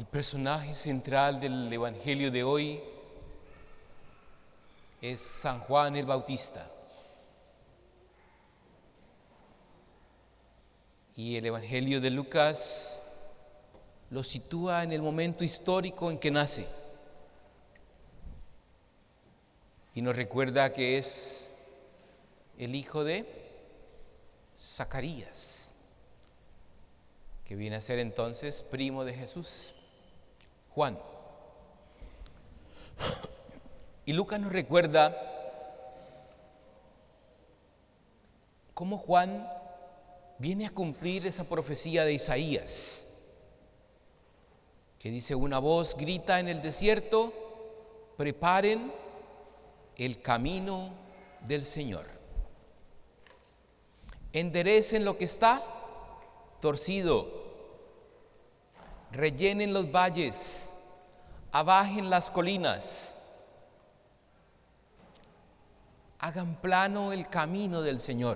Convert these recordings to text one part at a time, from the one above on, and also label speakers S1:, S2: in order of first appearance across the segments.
S1: El personaje central del Evangelio de hoy es San Juan el Bautista. Y el Evangelio de Lucas lo sitúa en el momento histórico en que nace. Y nos recuerda que es el hijo de Zacarías, que viene a ser entonces primo de Jesús, Juan. Y Lucas nos recuerda cómo Juan viene a cumplir esa profecía de Isaías, que dice: una voz grita en el desierto, preparen el camino del Señor. Enderecen lo que está torcido, rellenen los valles, abajen las colinas, hagan plano el camino del Señor.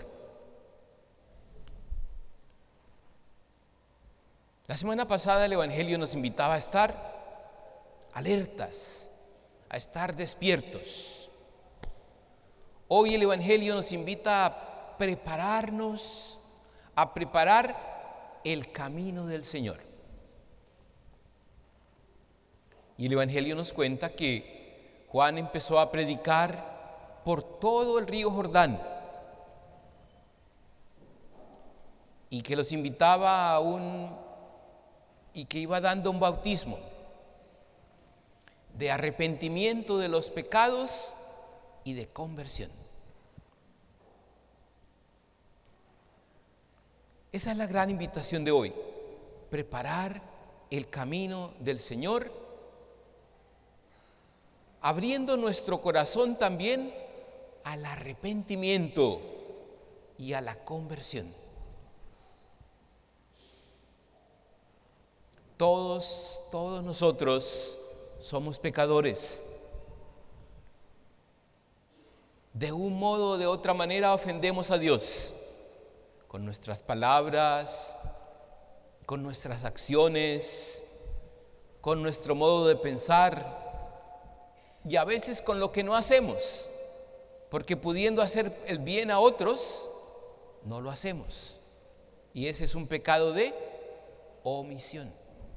S1: La semana pasada el Evangelio nos invitaba a estar alertas, a estar despiertos. Hoy el Evangelio nos invita a prepararnos, a preparar el camino del Señor. Y el Evangelio nos cuenta que Juan empezó a predicar por todo el río Jordán y que los invitaba y que iba dando un bautismo de arrepentimiento de los pecados y de conversión. Esa es la gran invitación de hoy: preparar el camino del Señor, abriendo nuestro corazón también al arrepentimiento y a la conversión. Todos nosotros somos pecadores. De un modo o de otra manera ofendemos a Dios con nuestras palabras, con nuestras acciones, con nuestro modo de pensar y a veces con lo que no hacemos, porque pudiendo hacer el bien a otros, no lo hacemos. Y ese es un pecado de omisión.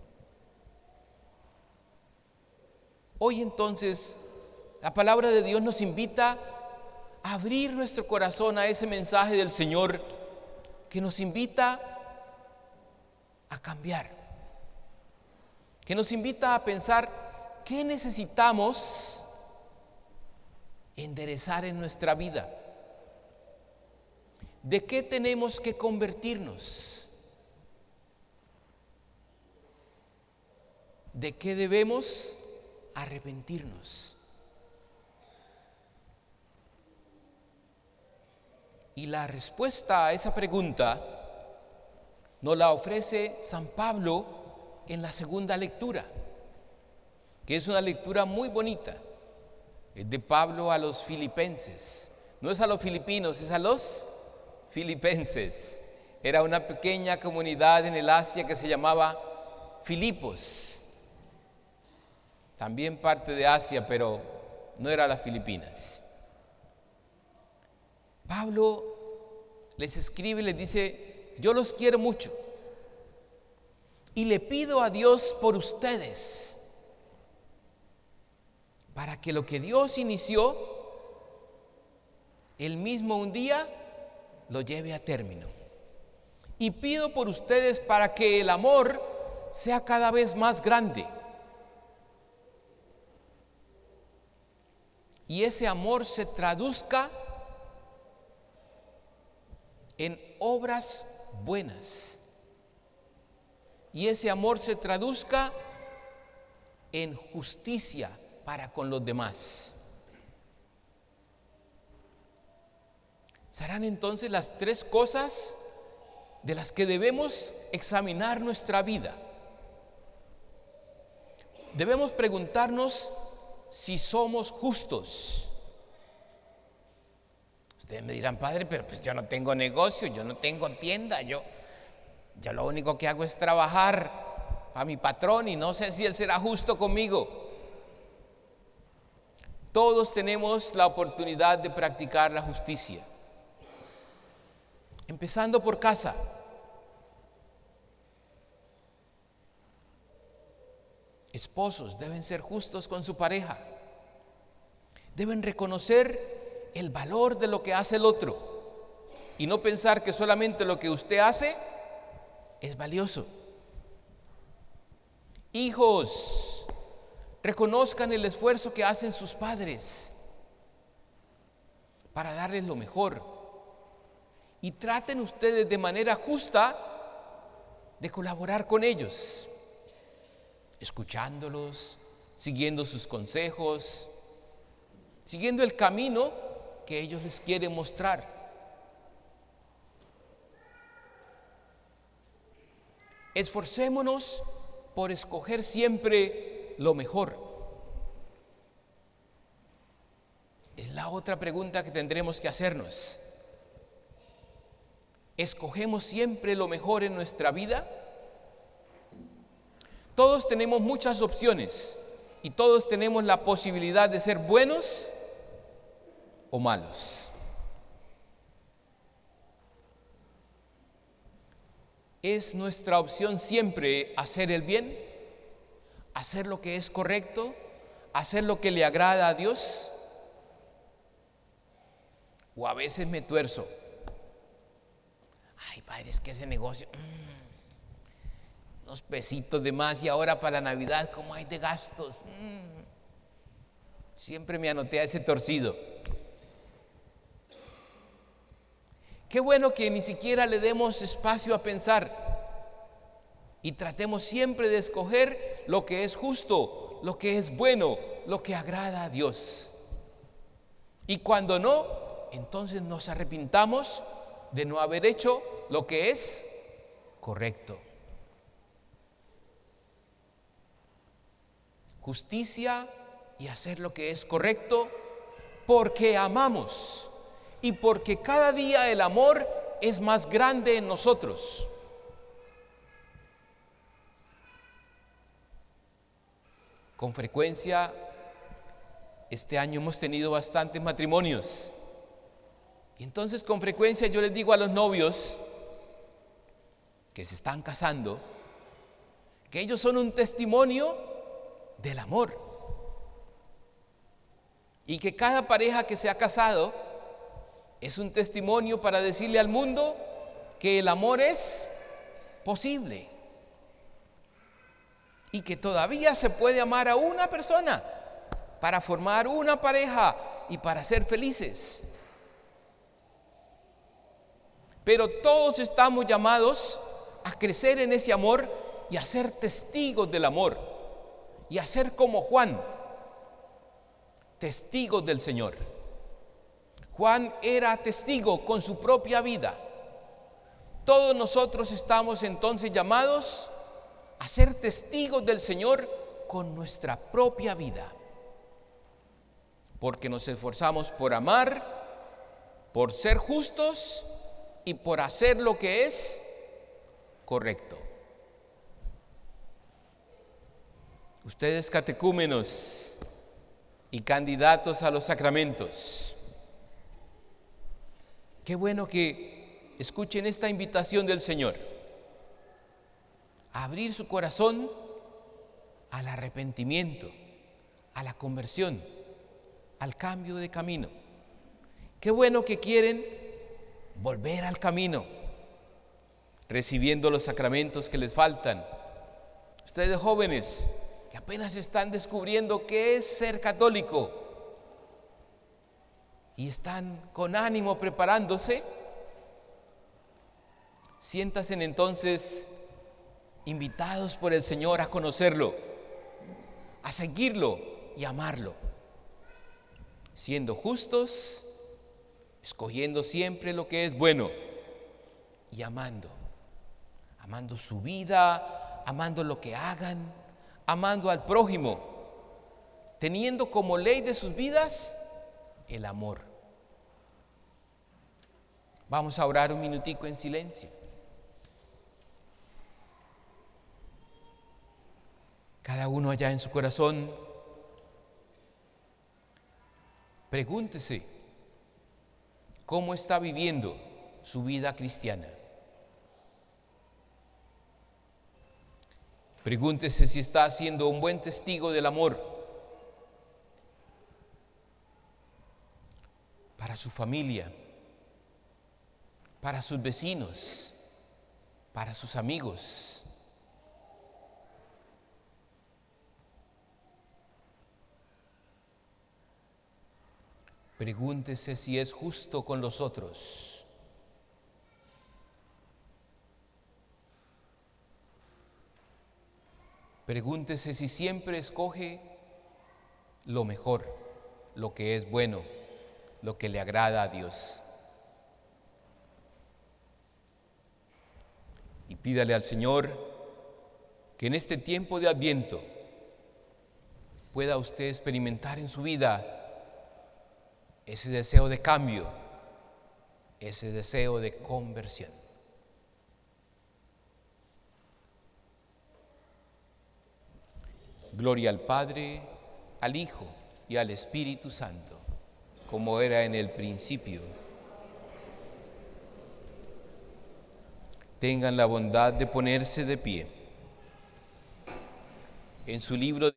S1: Hoy entonces la palabra de Dios nos invita a abrir nuestro corazón a ese mensaje del Señor que nos invita a cambiar, que nos invita a pensar qué necesitamos enderezar en nuestra vida, de qué tenemos que convertirnos, de qué debemos arrepentirnos. Y la respuesta a esa pregunta nos la ofrece San Pablo en la segunda lectura, que es una lectura muy bonita. Es de Pablo a los filipenses. No es a los filipinos, es a los filipenses. Era una pequeña comunidad en el Asia que se llamaba Filipos. También parte de Asia, pero no era las Filipinas. Pablo les escribe y les dice: yo los quiero mucho y le pido a Dios por ustedes, para que lo que Dios inició, Él mismo un día lo lleve a término. Y pido por ustedes para que el amor sea cada vez más grande. Y ese amor se traduzca en obras buenas. Y ese amor se traduzca en justicia para con los demás. Serán entonces las tres cosas de las que debemos examinar nuestra vida. Debemos preguntarnos si somos justos. Ustedes me dirán: padre, pero pues yo no tengo negocio, yo no tengo tienda, yo lo único que hago es trabajar. a mi patrón y no sé si él será justo conmigo. Todos tenemos la oportunidad de practicar la justicia, empezando por casa. Esposos deben ser justos con su pareja, deben reconocer el valor de lo que hace el otro y no pensar que solamente lo que usted hace es valioso. Hijos, reconozcan el esfuerzo que hacen sus padres para darles lo mejor y traten ustedes de manera justa de colaborar con ellos, escuchándolos, siguiendo sus consejos, siguiendo el camino que ellos les quieren mostrar. Esforcémonos por escoger siempre lo mejor. Es la otra pregunta que tendremos que hacernos. ¿Escogemos siempre lo mejor en nuestra vida? Todos tenemos muchas opciones y todos tenemos la posibilidad de ser buenos o malos. ¿Es nuestra opción siempre hacer el bien? ¿Hacer lo que es correcto? ¿Hacer lo que le agrada a Dios? ¿O a veces me tuerzo? Ay, padre, es que ese negocio, unos pesitos de más y ahora para Navidad, ¿cómo hay de gastos? Siempre me anoté a ese torcido. Qué bueno que ni siquiera le demos espacio a pensar y tratemos siempre de escoger lo que es justo, lo que es bueno, lo que agrada a Dios. Y cuando no, entonces nos arrepintamos de no haber hecho lo que es correcto. Justicia y hacer lo que es correcto porque amamos. Y porque cada día el amor es más grande en nosotros. Con frecuencia, este año hemos tenido bastantes matrimonios. Y entonces con frecuencia yo les digo a los novios que se están casando, que ellos son un testimonio del amor. Y que cada pareja que se ha casado es un testimonio para decirle al mundo que el amor es posible y que todavía se puede amar a una persona para formar una pareja y para ser felices. Pero todos estamos llamados a crecer en ese amor y a ser testigos del amor y a ser como Juan, testigos del Señor. Juan era testigo con su propia vida. Todos nosotros estamos entonces llamados a ser testigos del Señor con nuestra propia vida, porque nos esforzamos por amar, por ser justos y por hacer lo que es correcto. Ustedes, catecúmenos y candidatos a los sacramentos, qué bueno que escuchen esta invitación del Señor a abrir su corazón al arrepentimiento, a la conversión, al cambio de camino. Qué bueno que quieren volver al camino, recibiendo los sacramentos que les faltan. Ustedes jóvenes que apenas están descubriendo qué es ser católico y están con ánimo preparándose, siéntanse entonces invitados por el Señor a conocerlo, a seguirlo y amarlo, siendo justos, escogiendo siempre lo que es bueno y amando su vida, amando lo que hagan, amando al prójimo, teniendo como ley de sus vidas el amor. Vamos a orar un minutico en silencio. cada uno allá en su corazón, pregúntese cómo está viviendo su vida cristiana. Pregúntese si está siendo un buen testigo del amor para su familia, para sus vecinos, para sus amigos. Pregúntese si es justo con los otros. Pregúntese si siempre escoge lo mejor, lo que es bueno, lo que le agrada a Dios. Y pídale al Señor que en este tiempo de Adviento pueda usted experimentar en su vida ese deseo de cambio, ese deseo de conversión. Gloria al Padre, al Hijo y al Espíritu Santo, como era en el principio. Tengan la bondad de ponerse de pie. En su libro